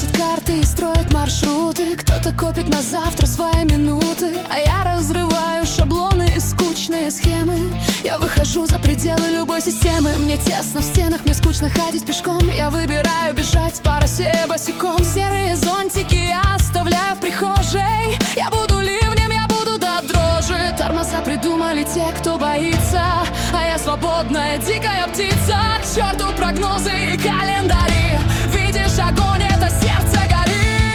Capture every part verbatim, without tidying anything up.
красит карты и строит маршруты. Кто-то копит на завтра свои минуты, а я разрываю шаблоны и скучные схемы. Я выхожу за пределы любой системы. Мне тесно в стенах, мне скучно ходить пешком. Я выбираю бежать по росе босиком. Серые зонтики я оставляю в прихожей. Я буду ливнем, я буду до дрожи. Тормоза придумали те, кто боится, а я свободная дикая птица. К черту прогнозы и календари. Видишь, огонь — это сердце горит.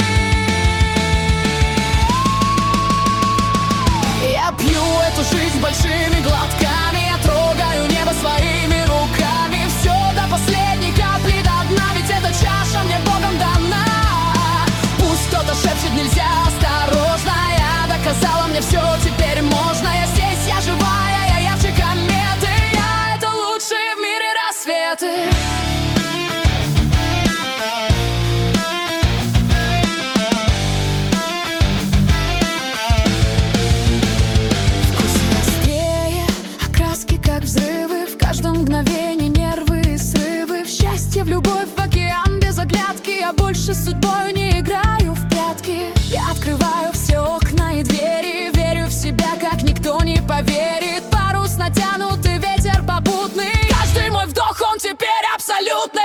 Я пью эту жизнь большими глотками. Я трогаю небо своими руками. Все до последней капли до дна, ведь эта чаша мне Богом дана. Пусть кто-то шепчет: нельзя, осторожно. Я доказала, мне все теперь можно. Я здесь, я живая, я ярче кометы. Я — это лучшие в мире рассветы. В любовь, в океан без оглядки. Я больше с судьбой не играю в прятки. Я открываю все окна и двери. Верю в себя, как никто не поверит. Парус натянутый, ветер попутный. Каждый мой вдох, он теперь абсолютный.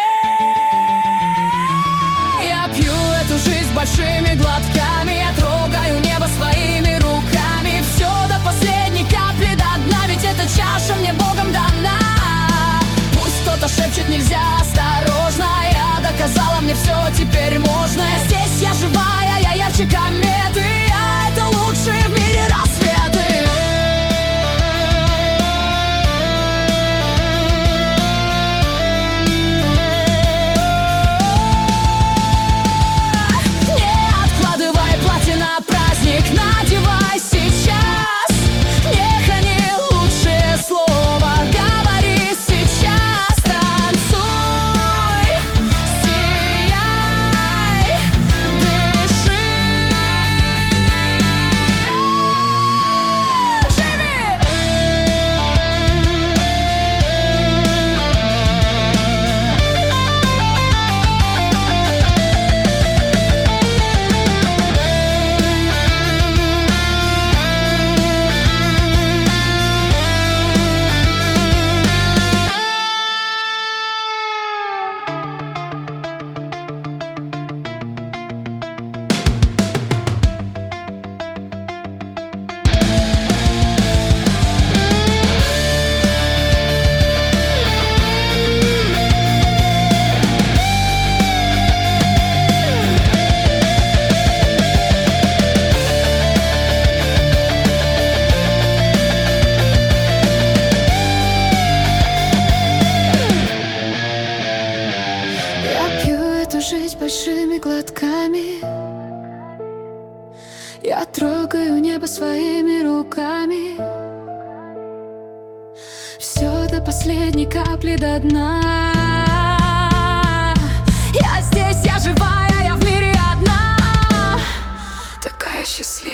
Я пью эту жизнь большими глотками. Я трогаю небо своими руками. Все до последней капли до дна, ведь эта чаша мне Богом дана. Пусть кто-то шепчет: нельзя, осторожно. Я доказала, мне все теперь можно. Я здесь, я живая, я ярче кометы. Я — это лучшие в мире рассветы. Не откладывай платье на праздник, надевай сейчас. Не хони, лучшее слово говори сейчас. Танцуй, сияй, дыши, живи. Жизнь большими глотками. Я трогаю небо своими руками. Все до последней капли до дна. Я здесь, я живая, я в мире одна. Такая счастливая.